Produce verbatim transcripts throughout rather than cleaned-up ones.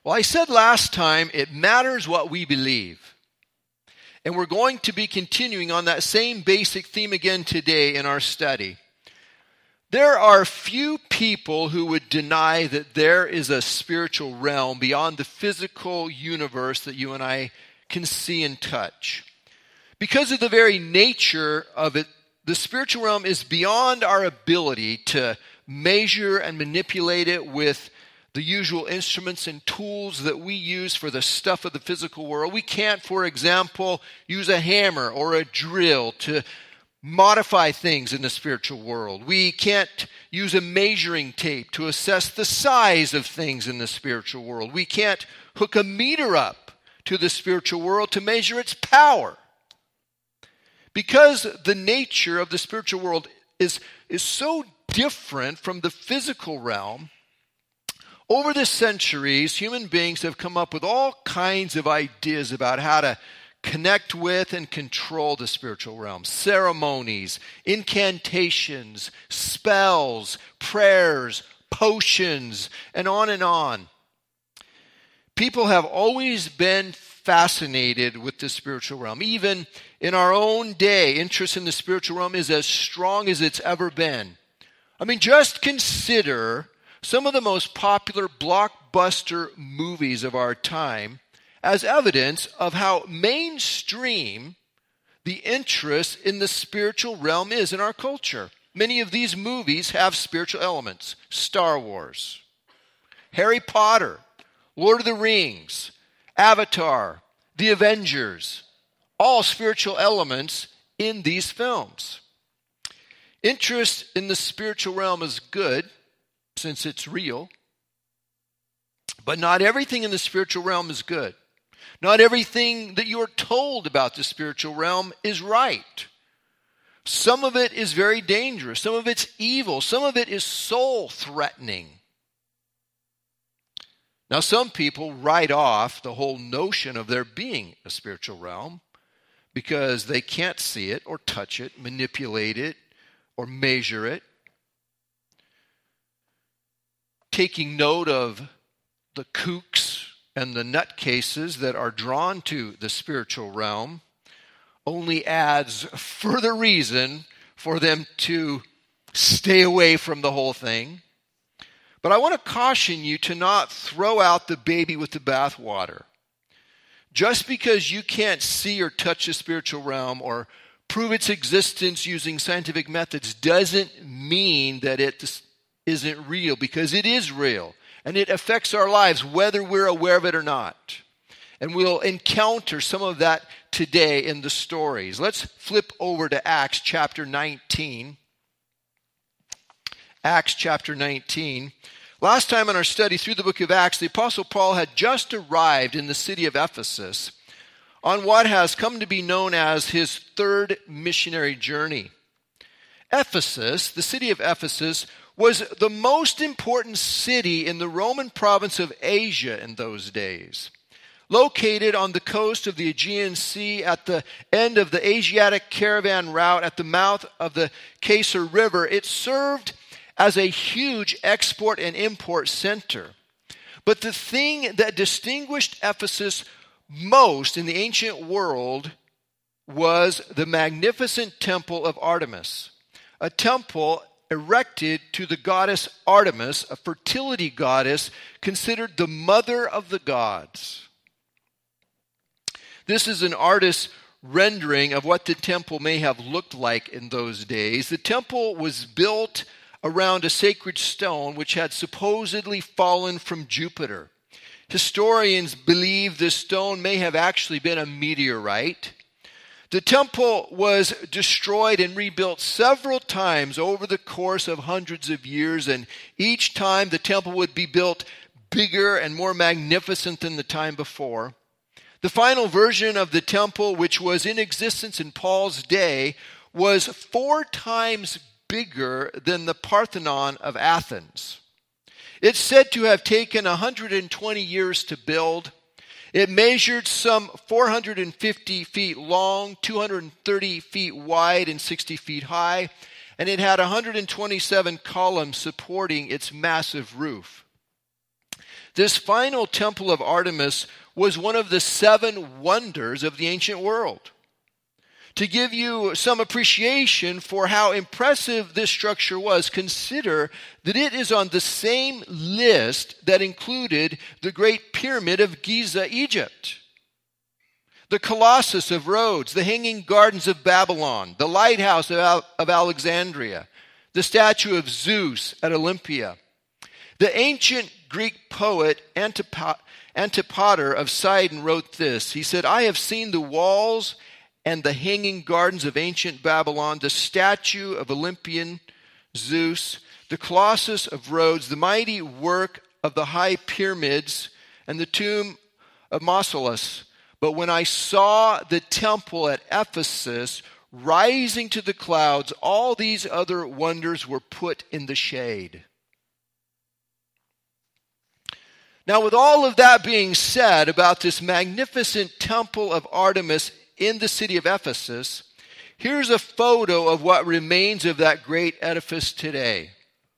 Well, I said last time, it matters what we believe. And we're going to be continuing on that same basic theme again today in our study. There are few people who would deny that there is a spiritual realm beyond the physical universe that you and I can see and touch. Because of the very nature of it, the spiritual realm is beyond our ability to measure and manipulate it with the usual instruments and tools that we use for the stuff of the physical world. We can't, for example, use a hammer or a drill to modify things in the spiritual world. We can't use a measuring tape to assess the size of things in the spiritual world. We can't hook a meter up to the spiritual world to measure its power. Because the nature of the spiritual world is, is so different from the physical realm, over the centuries, human beings have come up with all kinds of ideas about how to connect with and control the spiritual realm. Ceremonies, incantations, spells, prayers, potions, and on and on. People have always been fascinated with the spiritual realm. Even in our own day, interest in the spiritual realm is as strong as it's ever been. I mean, just consider some of the most popular blockbuster movies of our time as evidence of how mainstream the interest in the spiritual realm is in our culture. Many of these movies have spiritual elements. Star Wars, Harry Potter, Lord of the Rings, Avatar, The Avengers, all spiritual elements in these films. Interest in the spiritual realm is good, since it's real. But not everything in the spiritual realm is good. Not everything that you're told about the spiritual realm is right. Some of it is very dangerous. Some of it's evil. Some of it is soul-threatening. Now, some people write off the whole notion of there being a spiritual realm because they can't see it or touch it, manipulate it, or measure it. Taking note of the kooks and the nutcases that are drawn to the spiritual realm only adds further reason for them to stay away from the whole thing. But I want to caution you to not throw out the baby with the bathwater. Just because you can't see or touch the spiritual realm or prove its existence using scientific methods doesn't mean that it isn't real, because it is real and it affects our lives whether we're aware of it or not. And we'll encounter some of that today in the stories. Let's flip over to Acts chapter nineteen. Acts chapter nineteen. Last time in our study through the book of Acts, the Apostle Paul had just arrived in the city of Ephesus on what has come to be known as his third missionary journey. Ephesus, the city of Ephesus, was the most important city in the Roman province of Asia in those days. Located on the coast of the Aegean Sea at the end of the Asiatic caravan route at the mouth of the Caesar River, it served as a huge export and import center. But the thing that distinguished Ephesus most in the ancient world was the magnificent temple of Artemis, a temple erected to the goddess Artemis, a fertility goddess considered the mother of the gods. This is an artist's rendering of what the temple may have looked like in those days. The temple was built around a sacred stone which had supposedly fallen from Jupiter. Historians believe this stone may have actually been a meteorite. The temple was destroyed and rebuilt several times over the course of hundreds of years, and each time the temple would be built bigger and more magnificent than the time before. The final version of the temple, which was in existence in Paul's day, was four times bigger than the Parthenon of Athens. It's said to have taken one hundred twenty years to build. It measured some four hundred fifty feet long, two hundred thirty feet wide, and sixty feet high, and it had one hundred twenty-seven columns supporting its massive roof. This final temple of Artemis was one of the seven wonders of the ancient world. To give you some appreciation for how impressive this structure was, consider that it is on the same list that included the Great Pyramid of Giza, Egypt, the Colossus of Rhodes, the Hanging Gardens of Babylon, the Lighthouse of, Al- of Alexandria, the statue of Zeus at Olympia. The ancient Greek poet Antip- Antipater of Sidon wrote this. He said, "I have seen the walls and the hanging gardens of ancient Babylon, the statue of Olympian Zeus, the Colossus of Rhodes, the mighty work of the high pyramids, and the tomb of Mausolus. But when I saw the temple at Ephesus rising to the clouds, all these other wonders were put in the shade." Now, with all of that being said about this magnificent temple of Artemis in the city of Ephesus, here's a photo of what remains of that great edifice today.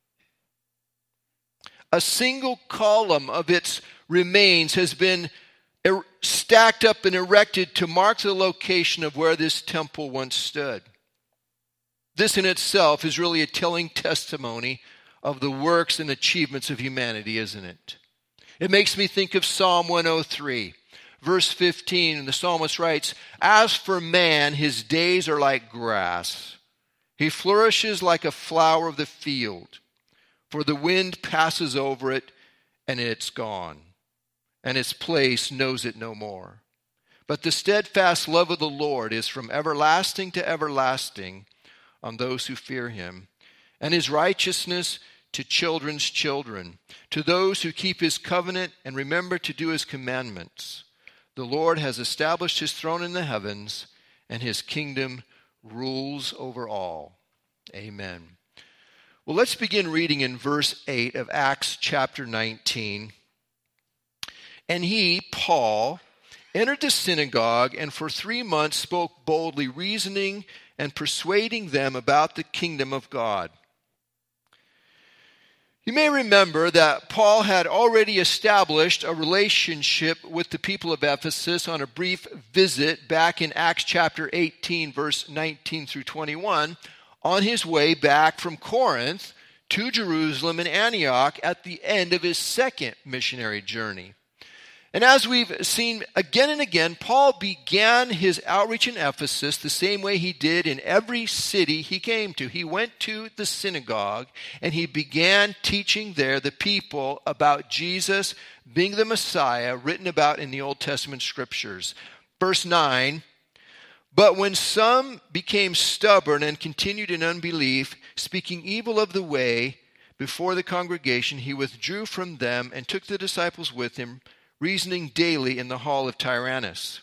A single column of its remains has been er- stacked up and erected to mark the location of where this temple once stood. This in itself is really a telling testimony of the works and achievements of humanity, isn't it? It makes me think of Psalm one oh three. Verse fifteen, and the psalmist writes, "As for man, his days are like grass. He flourishes like a flower of the field. For the wind passes over it, and it's gone, and its place knows it no more. But the steadfast love of the Lord is from everlasting to everlasting on those who fear him, and his righteousness to children's children, to those who keep his covenant and remember to do his commandments. The Lord has established his throne in the heavens, and his kingdom rules over all." Amen. Well, let's begin reading in verse eight of Acts chapter nineteen. "And he, Paul, entered the synagogue and for three months spoke boldly, reasoning and persuading them about the kingdom of God." You may remember that Paul had already established a relationship with the people of Ephesus on a brief visit back in Acts chapter eighteen, verse nineteen through twenty-one, on his way back from Corinth to Jerusalem and Antioch at the end of his second missionary journey. And as we've seen again and again, Paul began his outreach in Ephesus the same way he did in every city he came to. He went to the synagogue and he began teaching there the people about Jesus being the Messiah written about in the Old Testament scriptures. Verse nine, "But when some became stubborn and continued in unbelief, speaking evil of the way before the congregation, he withdrew from them and took the disciples with him, reasoning daily in the hall of Tyrannus."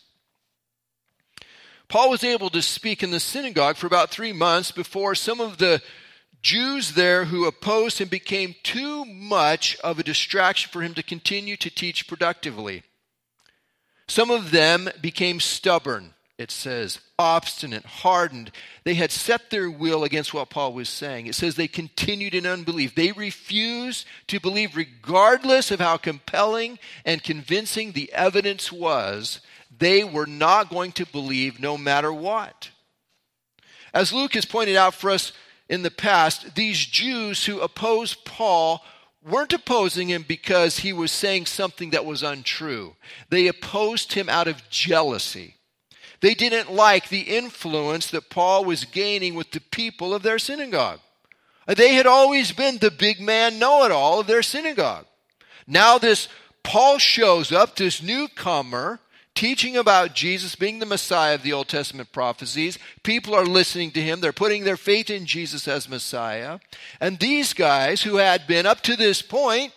Paul was able to speak in the synagogue for about three months before some of the Jews there who opposed him became too much of a distraction for him to continue to teach productively. Some of them became stubborn, it says, obstinate, hardened. They had set their will against what Paul was saying. It says they continued in unbelief. They refused to believe regardless of how compelling and convincing the evidence was. They were not going to believe no matter what. As Luke has pointed out for us in the past, these Jews who opposed Paul weren't opposing him because he was saying something that was untrue. They opposed him out of jealousy. They didn't like the influence that Paul was gaining with the people of their synagogue. They had always been the big man know-it-all of their synagogue. Now this Paul shows up, this newcomer, teaching about Jesus being the Messiah of the Old Testament prophecies. People are listening to him. They're putting their faith in Jesus as Messiah. And these guys who had been up to this point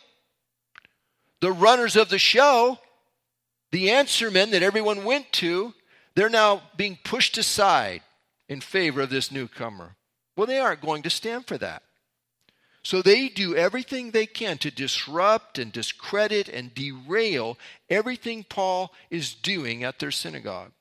the runners of the show, the answer men that everyone went to, they're now being pushed aside in favor of this newcomer. Well, they aren't going to stand for that. So they do everything they can to disrupt and discredit and derail everything Paul is doing at their synagogue.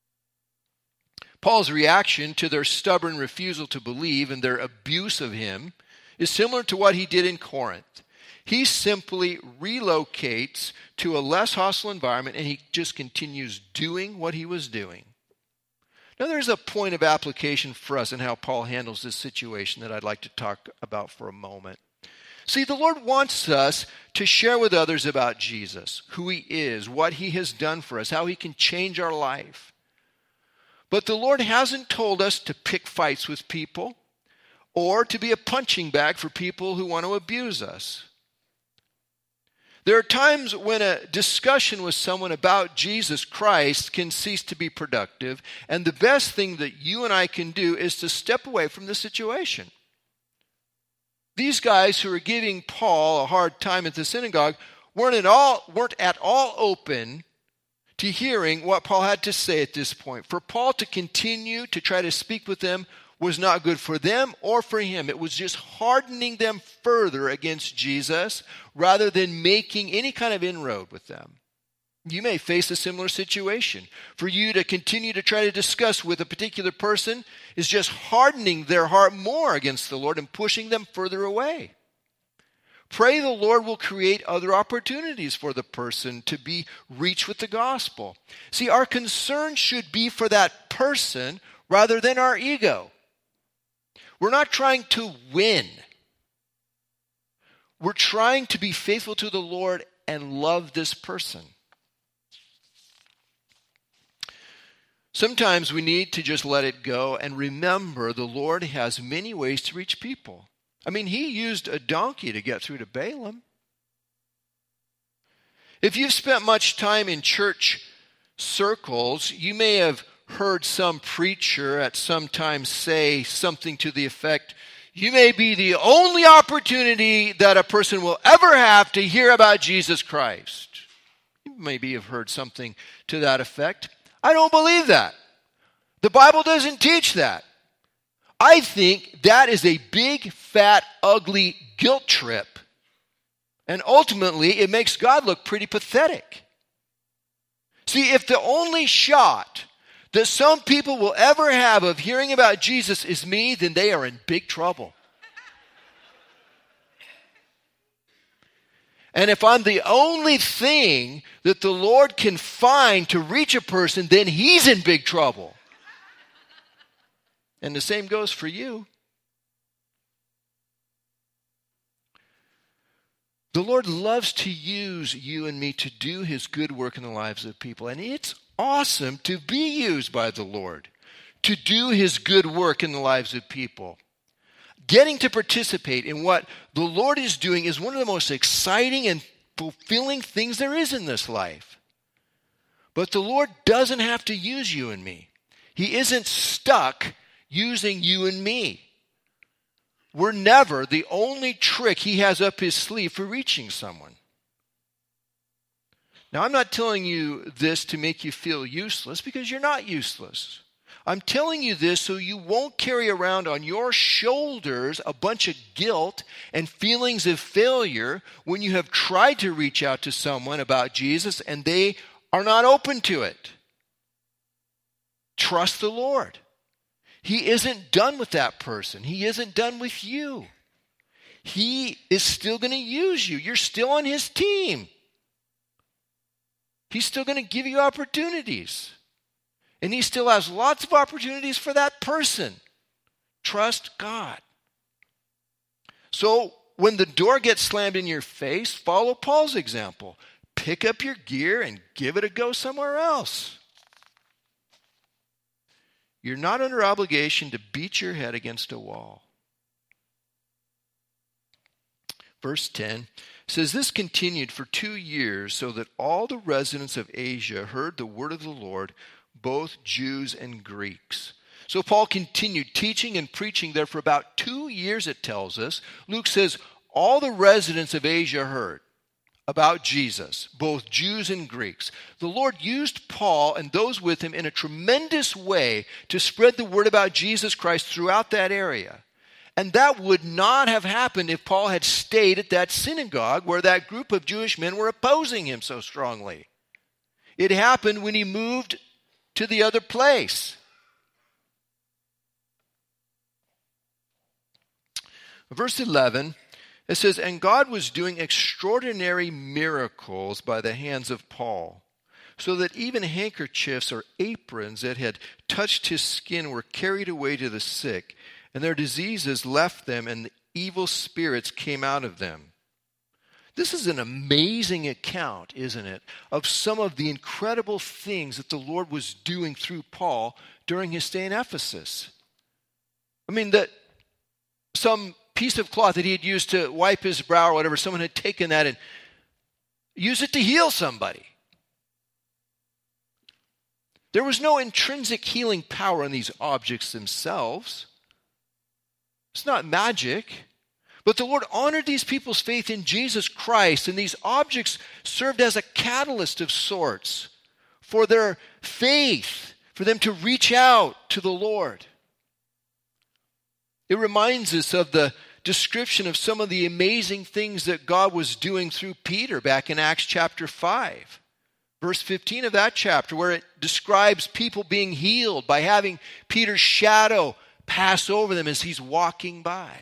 Paul's reaction to their stubborn refusal to believe and their abuse of him is similar to what he did in Corinth. He simply relocates to a less hostile environment, and he just continues doing what he was doing. Now, there's a point of application for us in how Paul handles this situation that I'd like to talk about for a moment. See, the Lord wants us to share with others about Jesus, who he is, what he has done for us, how he can change our life. But the Lord hasn't told us to pick fights with people or to be a punching bag for people who want to abuse us. There are times when a discussion with someone about Jesus Christ can cease to be productive, and the best thing that you and I can do is to step away from the situation. These guys who are giving Paul a hard time at the synagogue weren't at all, weren't at all open to hearing what Paul had to say at this point. For Paul to continue to try to speak with them was not good for them or for him. It was just hardening them further against Jesus rather than making any kind of inroad with them. You may face a similar situation. For you to continue to try to discuss with a particular person is just hardening their heart more against the Lord and pushing them further away. Pray the Lord will create other opportunities for the person to be reached with the gospel. See, our concern should be for that person rather than our ego. We're not trying to win. We're trying to be faithful to the Lord and love this person. Sometimes we need to just let it go and remember the Lord has many ways to reach people. I mean, he used a donkey to get through to Balaam. If you've spent much time in church circles, you may have heard some preacher at some time say something to the effect, you may be the only opportunity that a person will ever have to hear about Jesus Christ. You maybe have heard something to that effect. I don't believe that. The Bible doesn't teach that. I think that is a big, fat, ugly guilt trip. And ultimately, it makes God look pretty pathetic. See, if the only shot that some people will ever have of hearing about Jesus is me, then they are in big trouble. And if I'm the only thing that the Lord can find to reach a person, then he's in big trouble. And the same goes for you. The Lord loves to use you and me to do his good work in the lives of people. And it's awesome to be used by the Lord to do his good work in the lives of people. Getting to participate in what the Lord is doing is one of the most exciting and fulfilling things there is in this life. But the Lord doesn't have to use you and me. He isn't stuck using you and me. We're never the only trick he has up his sleeve for reaching someone. Now, I'm not telling you this to make you feel useless, because you're not useless. I'm telling you this so you won't carry around on your shoulders a bunch of guilt and feelings of failure when you have tried to reach out to someone about Jesus and they are not open to it. Trust the Lord. He isn't done with that person. He isn't done with you. He is still going to use you. You're still on his team. He's still going to give you opportunities. And he still has lots of opportunities for that person. Trust God. So when the door gets slammed in your face, follow Paul's example. Pick up your gear and give it a go somewhere else. You're not under obligation to beat your head against a wall. Verse ten says, this continued for two years so that all the residents of Asia heard the word of the Lord, both Jews and Greeks. So Paul continued teaching and preaching there for about two years, it tells us. Luke says all the residents of Asia heard about Jesus, both Jews and Greeks. The Lord used Paul and those with him in a tremendous way to spread the word about Jesus Christ throughout that area. And that would not have happened if Paul had stayed at that synagogue where that group of Jewish men were opposing him so strongly. It happened when he moved to the other place. Verse eleven It says, and God was doing extraordinary miracles by the hands of Paul, so that even handkerchiefs or aprons that had touched his skin were carried away to the sick, and their diseases left them, and the evil spirits came out of them. This is an amazing account, isn't it, of some of the incredible things that the Lord was doing through Paul during his stay in Ephesus. I mean, that some piece of cloth that he had used to wipe his brow or whatever, someone had taken that and used it to heal somebody. There was no intrinsic healing power in these objects themselves. It's not magic. But the Lord honored these people's faith in Jesus Christ, and these objects served as a catalyst of sorts for their faith, for them to reach out to the Lord. It reminds us of the description of some of the amazing things that God was doing through Peter back in Acts chapter five. Verse fifteen of that chapter, where it describes people being healed by having Peter's shadow pass over them as he's walking by.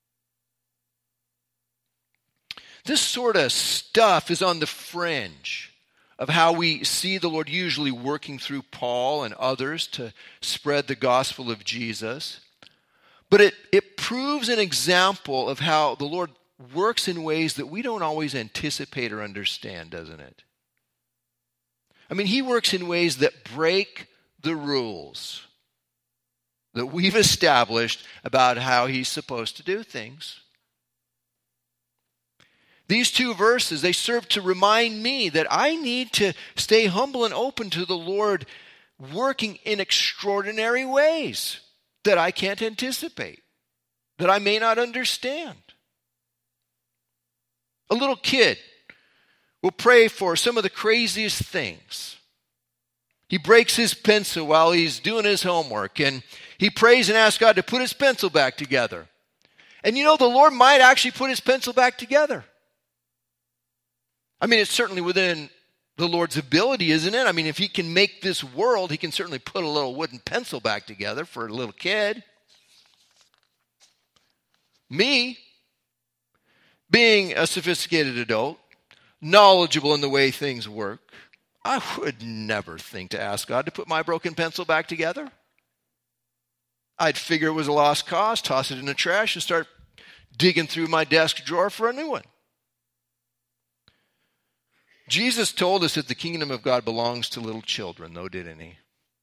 This sort of stuff is on the fringe of how we see the Lord usually working through Paul and others to spread the gospel of Jesus. But it, it proves an example of how the Lord works in ways that we don't always anticipate or understand, doesn't it? I mean, he works in ways that break the rules that we've established about how he's supposed to do things. These two verses, they serve to remind me that I need to stay humble and open to the Lord working in extraordinary ways that I can't anticipate, that I may not understand. A little kid will pray for some of the craziest things. He breaks his pencil while he's doing his homework, and he prays and asks God to put his pencil back together. And you know, the Lord might actually put his pencil back together. I mean, it's certainly within the Lord's ability, isn't it? I mean, if he can make this world, he can certainly put a little wooden pencil back together for a little kid. Me, being a sophisticated adult, knowledgeable in the way things work, I would never think to ask God to put my broken pencil back together. I'd figure it was a lost cause, toss it in the trash, and start digging through my desk drawer for a new one. Jesus told us that the kingdom of God belongs to little children, though, didn't he?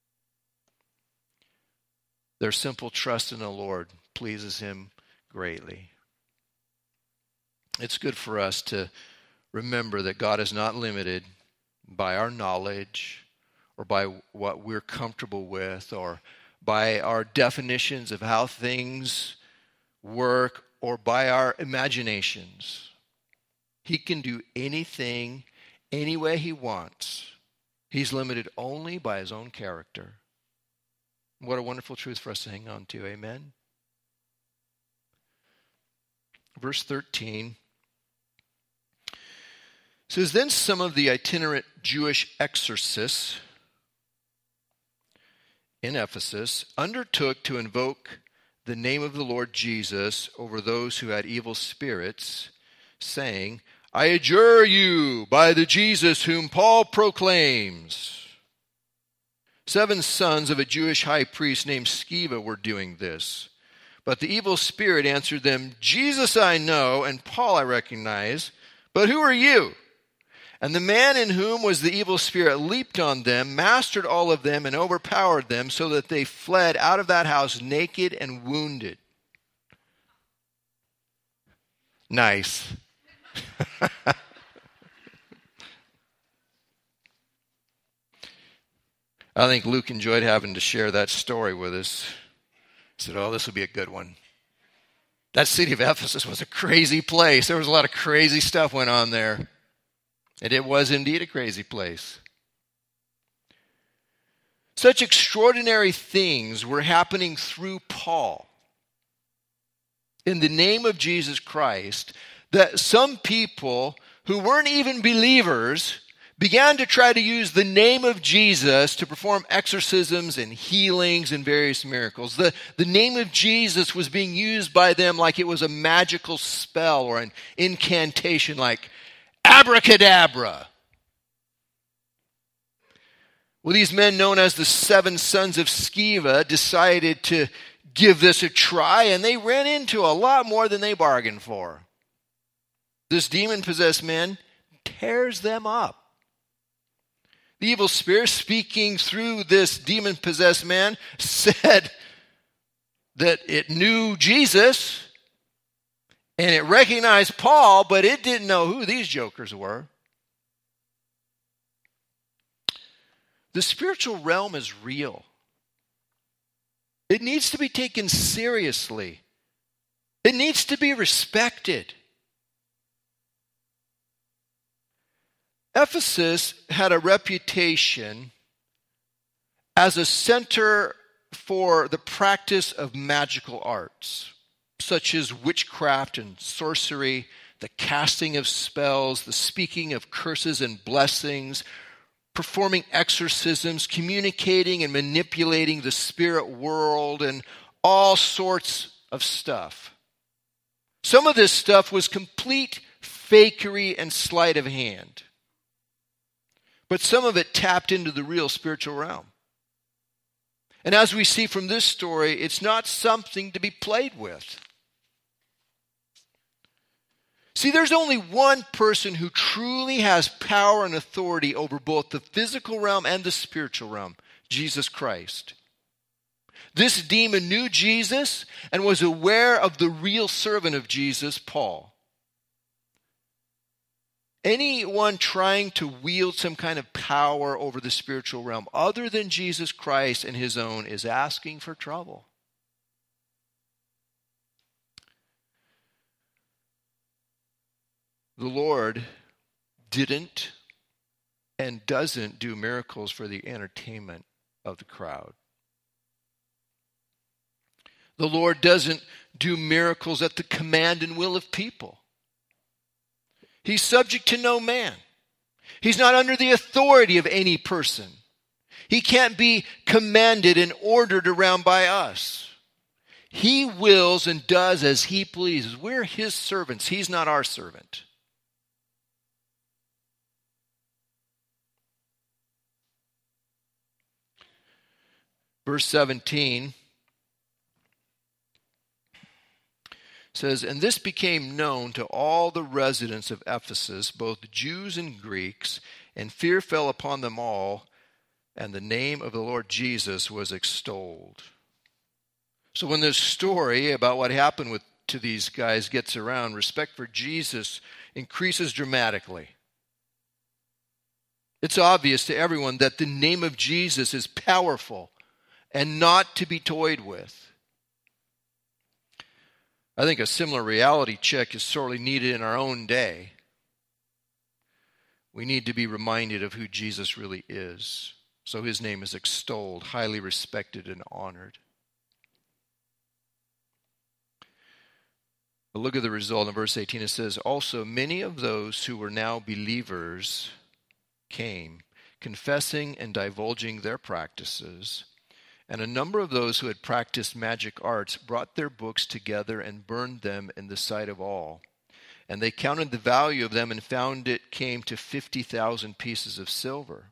Their simple trust in the Lord pleases him greatly. It's good for us to remember that God is not limited by our knowledge or by what we're comfortable with or by our definitions of how things work or by our imaginations. He can do anything any way he wants. He's limited only by his own character. What a wonderful truth for us to hang on to. Amen. Verse thirteen says, then some of the itinerant Jewish exorcists in Ephesus undertook to invoke the name of the Lord Jesus over those who had evil spirits, saying, I adjure you by the Jesus whom Paul proclaims. Seven sons of a Jewish high priest named Sceva were doing this. But the evil spirit answered them, Jesus I know, and Paul I recognize, but who are you? And the man in whom was the evil spirit leaped on them, mastered all of them, and overpowered them, so that they fled out of that house naked and wounded. Nice. I think Luke enjoyed having to share that story with us. He said, oh, this will be a good one. That city of Ephesus was a crazy place. There was a lot of crazy stuff went on there. And it was indeed a crazy place. Such extraordinary things were happening through Paul in the name of Jesus Christ that some people who weren't even believers began to try to use the name of Jesus to perform exorcisms and healings and various miracles. The, the name of Jesus was being used by them like it was a magical spell or an incantation, like abracadabra. Well, these men known as the seven sons of Sceva decided to give this a try, and they ran into a lot more than they bargained for. This demon-possessed man tears them up. The evil spirit, speaking through this demon-possessed man, said that it knew Jesus and it recognized Paul, but it didn't know who these jokers were. The spiritual realm is real. It needs to be taken seriously. It needs to be respected. Ephesus had a reputation as a center for the practice of magical arts, such as witchcraft and sorcery, the casting of spells, the speaking of curses and blessings, performing exorcisms, communicating and manipulating the spirit world, and all sorts of stuff. Some of this stuff was complete fakery and sleight of hand. But some of it tapped into the real spiritual realm. And as we see from this story, it's not something to be played with. See, there's only one person who truly has power and authority over both the physical realm and the spiritual realm, Jesus Christ. This demon knew Jesus and was aware of the real servant of Jesus, Paul. Anyone trying to wield some kind of power over the spiritual realm other than Jesus Christ and his own is asking for trouble. The Lord didn't and doesn't do miracles for the entertainment of the crowd. The Lord doesn't do miracles at the command and will of people. He's subject to no man. He's not under the authority of any person. He can't be commanded and ordered around by us. He wills and does as he pleases. We're his servants. He's not our servant. Verse seventeen says, "And this became known to all the residents of Ephesus, both Jews and Greeks, and fear fell upon them all, and the name of the Lord Jesus was extolled." So when this story about what happened with, to these guys gets around, respect for Jesus increases dramatically. It's obvious to everyone that the name of Jesus is powerful and not to be toyed with. I think a similar reality check is sorely needed in our own day. We need to be reminded of who Jesus really is, so his name is extolled, highly respected, and honored. But look at the result in verse eighteen. It says, "Also many of those who were now believers came, confessing and divulging their practices. And a number of those who had practiced magic arts brought their books together and burned them in the sight of all. And they counted the value of them and found it came to fifty thousand pieces of silver."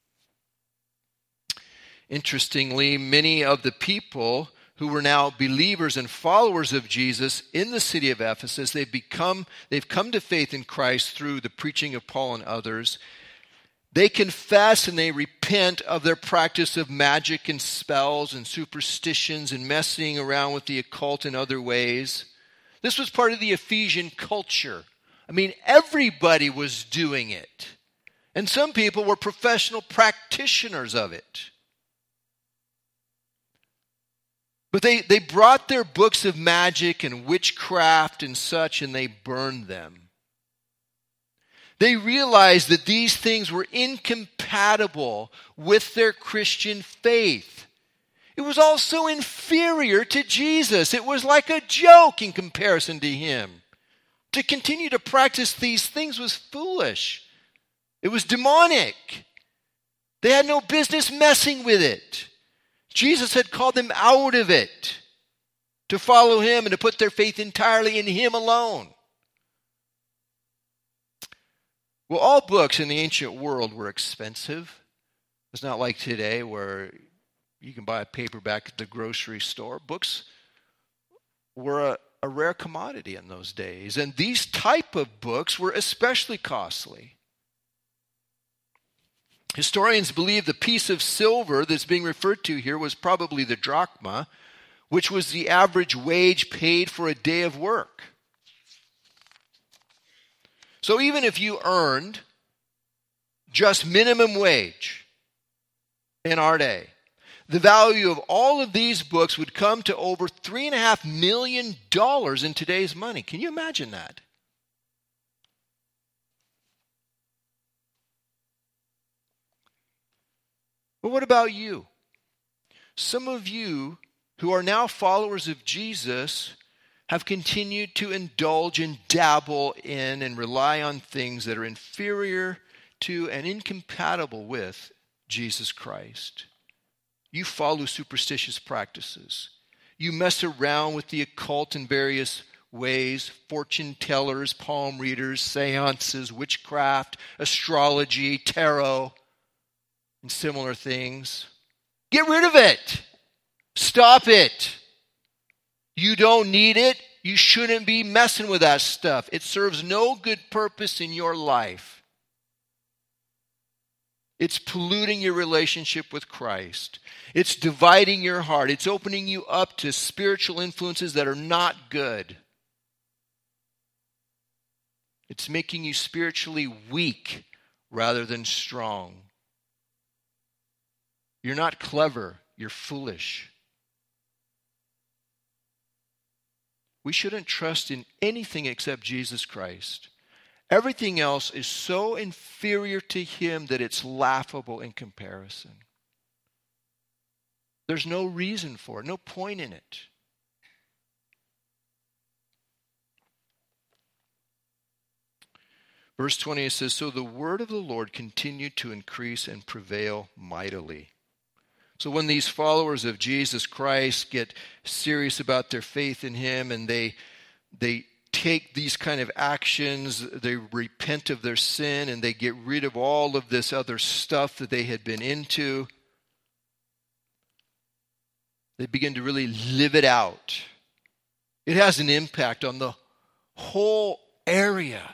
Interestingly, many of the people who were now believers and followers of Jesus in the city of Ephesus, they've become, they've come to faith in Christ through the preaching of Paul and others. They confess and they repent of their practice of magic and spells and superstitions and messing around with the occult in other ways. This was part of the Ephesian culture. I mean, everybody was doing it. And some people were professional practitioners of it. But they, they brought their books of magic and witchcraft and such, and they burned them. They realized that these things were incompatible with their Christian faith. It was also inferior to Jesus. It was like a joke in comparison to him. To continue to practice these things was foolish. It was demonic. They had no business messing with it. Jesus had called them out of it to follow him and to put their faith entirely in him alone. Well, all books in the ancient world were expensive. It's not like today where you can buy a paperback at the grocery store. Books were a, a rare commodity in those days, and these type of books were especially costly. Historians believe the piece of silver that's being referred to here was probably the drachma, which was the average wage paid for a day of work. So even if you earned just minimum wage in our day, the value of all of these books would come to over three and a half million dollars in today's money. Can you imagine that? But what about you? Some of you who are now followers of Jesus have continued to indulge and dabble in and rely on things that are inferior to and incompatible with Jesus Christ. You follow superstitious practices. You mess around with the occult in various ways, fortune tellers, palm readers, seances, witchcraft, astrology, tarot, and similar things. Get rid of it. Stop it. You don't need it. You shouldn't be messing with that stuff. It serves no good purpose in your life. It's polluting your relationship with Christ. It's dividing your heart. It's opening you up to spiritual influences that are not good. It's making you spiritually weak rather than strong. You're not clever. You're foolish. We shouldn't trust in anything except Jesus Christ. Everything else is so inferior to him that it's laughable in comparison. There's no reason for it, no point in it. Verse twenty, it says, "So the word of the Lord continued to increase and prevail mightily." So when these followers of Jesus Christ get serious about their faith in him and they they take these kind of actions, they repent of their sin and they get rid of all of this other stuff that they had been into, they begin to really live it out. It has an impact on the whole area.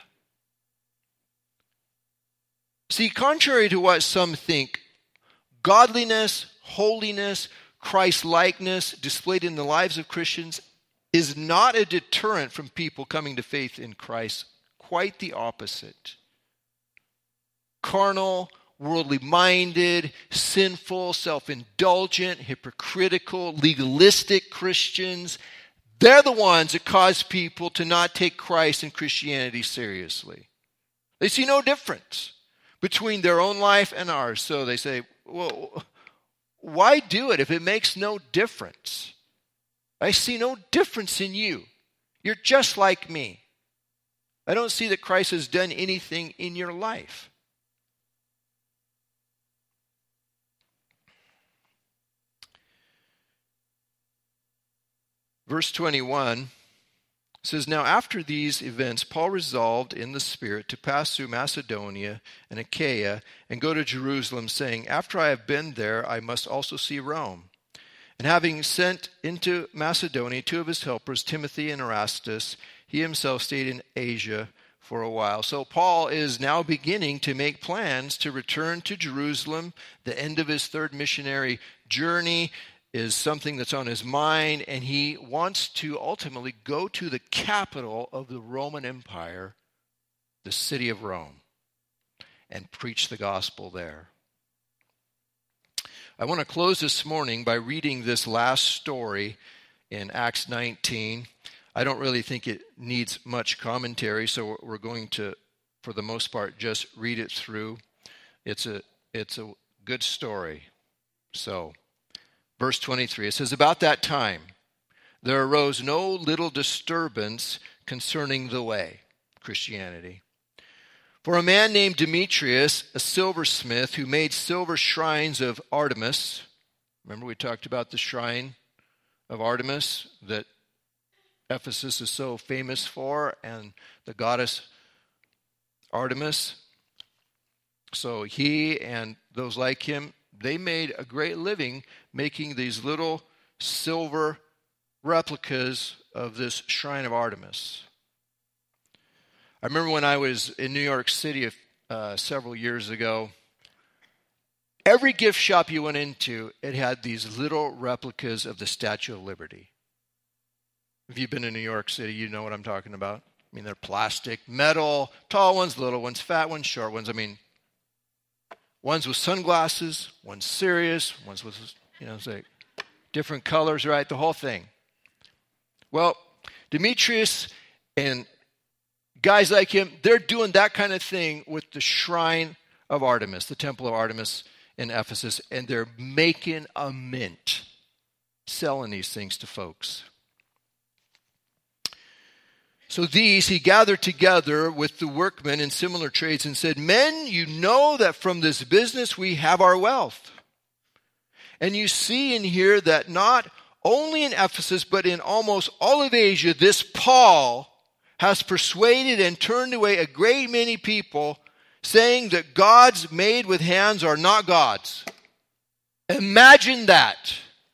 See, contrary to what some think, godliness, holiness, Christ-likeness displayed in the lives of Christians is not a deterrent from people coming to faith in Christ. Quite the opposite. Carnal, worldly-minded, sinful, self-indulgent, hypocritical, legalistic Christians, they're the ones that cause people to not take Christ and Christianity seriously. They see no difference between their own life and ours. So they say, well, why do it if it makes no difference? I see no difference in you. You're just like me. I don't see that Christ has done anything in your life. Verse twenty-one says, "Now after these events, Paul resolved in the Spirit to pass through Macedonia and Achaia and go to Jerusalem, saying, After I have been there, I must also see Rome. And having sent into Macedonia two of his helpers, Timothy and Erastus, he himself stayed in Asia for a while." So Paul is now beginning to make plans to return to Jerusalem. The end of his third missionary journey is something that's on his mind, and he wants to ultimately go to the capital of the Roman Empire, the city of Rome, and preach the gospel there. I want to close this morning by reading this last story in Acts nineteen. I don't really think it needs much commentary, so we're going to, for the most part, just read it through. It's a, it's a good story. So, verse twenty-three, it says, "About that time, there arose no little disturbance concerning the way," Christianity, For a man named Demetrius, a silversmith, who made silver shrines of Artemis. Remember we talked about the shrine of Artemis that Ephesus is so famous for, and the goddess Artemis. So he and those like him, they made a great living making these little silver replicas of this shrine of Artemis. I remember when I was in New York City uh, several years ago, every gift shop you went into, it had these little replicas of the Statue of Liberty. If you've been in New York City, you know what I'm talking about. I mean, they're plastic, metal, tall ones, little ones, fat ones, short ones. I mean, ones with sunglasses, one's serious, one's with, you know, it's like different colors, right? The whole thing. Well, Demetrius and guys like him, they're doing that kind of thing with the shrine of Artemis, the temple of Artemis in Ephesus, and they're making a mint, selling these things to folks. So these he gathered together with the workmen in similar trades and said, "Men, you know that from this business we have our wealth. And you see and hear that not only in Ephesus, but in almost all of Asia, this Paul has persuaded and turned away a great many people, saying that gods made with hands are not gods." Imagine that.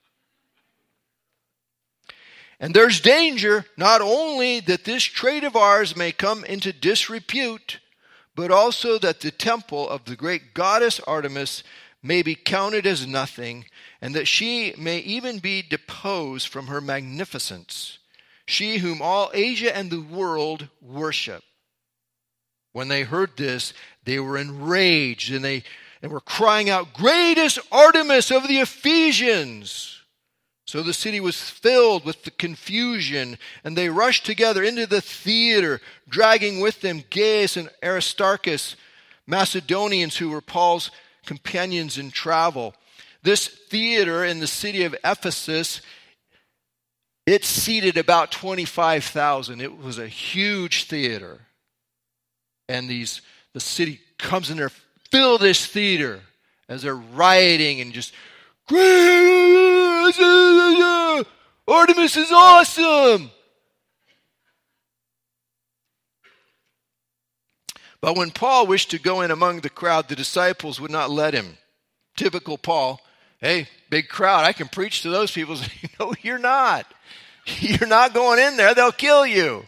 "And there's danger not only that this trade of ours may come into disrepute, but also that the temple of the great goddess Artemis may be counted as nothing, and that she may even be deposed from her magnificence, she whom all Asia and the world worship." When they heard this, they were enraged, and they and were crying out, "Great is Artemis of the Ephesians!" So the city was filled with the confusion, and they rushed together into the theater, dragging with them Gaius and Aristarchus, Macedonians who were Paul's companions in travel. This theater in the city of Ephesus, it seated about twenty-five thousand. It was a huge theater. And these the city comes in there, fill this theater as they're rioting and just, "Artemis is awesome!" But when Paul wished to go in among the crowd, the disciples would not let him. Typical Paul. "Hey, big crowd, I can preach to those people." "No, you're not. You're not going in there. They'll kill you."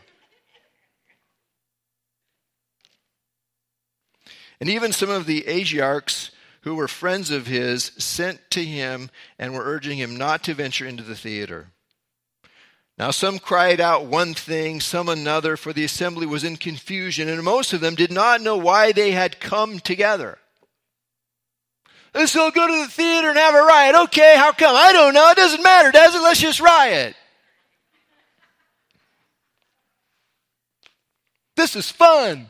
And even some of the Asiarchs who were friends of his sent to him and were urging him not to venture into the theater. Now some cried out one thing, some another, for the assembly was in confusion, and most of them did not know why they had come together. "Let's all go to the theater and have a riot." "Okay, how come?" "I don't know. It doesn't matter, does it? Let's just riot." This is fun.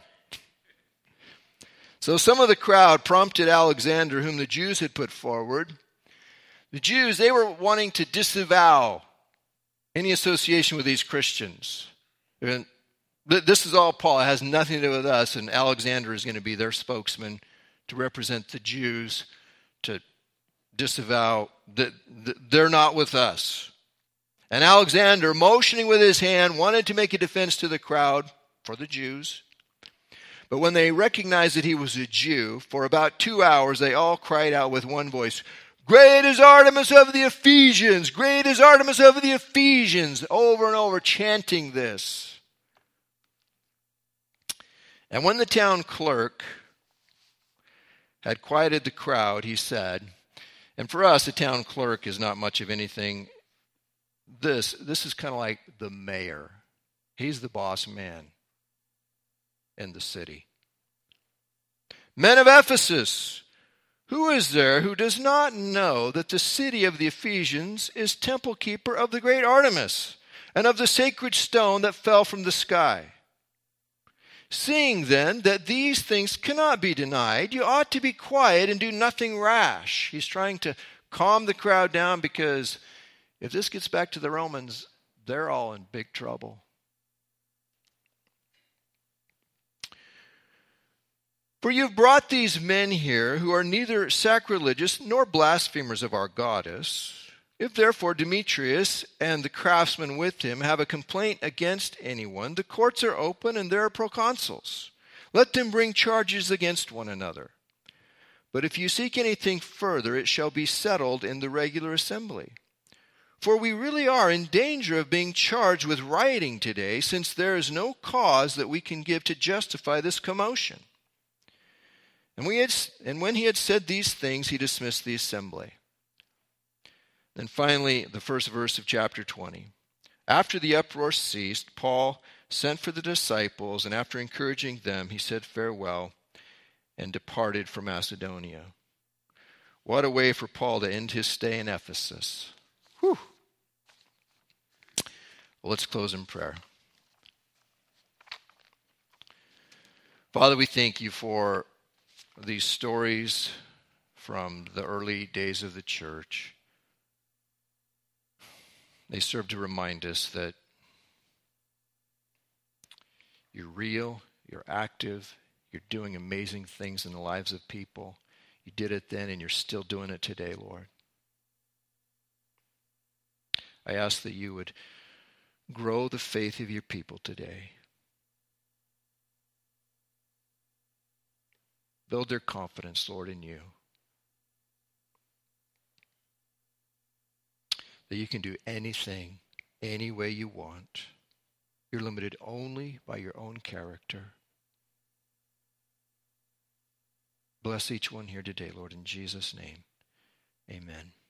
So some of the crowd prompted Alexander, whom the Jews had put forward. The Jews, they were wanting to disavow any association with these Christians. And this is all Paul. It has nothing to do with us. And Alexander is going to be their spokesman to represent the Jews, to disavow that they're not with us. And Alexander, motioning with his hand, wanted to make a defense to the crowd for the Jews. But when they recognized that he was a Jew, for about two hours they all cried out with one voice, "Great is Artemis of the Ephesians! Great is Artemis of the Ephesians!" Over and over chanting this. And when the town clerk had quieted the crowd, he said, and for us, a town clerk is not much of anything. This, this is kind of like the mayor. He's the boss man in the city. "Men of Ephesus, who is there who does not know that the city of the Ephesians is temple keeper of the great Artemis and of the sacred stone that fell from the sky? Seeing then that these things cannot be denied, you ought to be quiet and do nothing rash." He's trying to calm the crowd down, because if this gets back to the Romans, they're all in big trouble. For you've brought these men here who are neither sacrilegious nor blasphemers of our goddess. If therefore Demetrius and the craftsmen with him have a complaint against anyone, the courts are open and there are proconsuls. Let them bring charges against one another. But if you seek anything further, it shall be settled in the regular assembly. For we really are in danger of being charged with rioting today, since there is no cause that we can give to justify this commotion. And, we had, and when he had said these things, he dismissed the assembly. Then finally, the first verse of chapter twenty. After the uproar ceased, Paul sent for the disciples, and after encouraging them, he said farewell and departed for Macedonia. What a way for Paul to end his stay in Ephesus. Whew. Well, let's close in prayer. Father, we thank you for these stories from the early days of the church. They serve to remind us that you're real, you're active, you're doing amazing things in the lives of people. You did it then and you're still doing it today, Lord. I ask that you would grow the faith of your people today. Build their confidence, Lord, in you. That you can do anything, any way you want. You're limited only by your own character. Bless each one here today, Lord, in Jesus' name. Amen.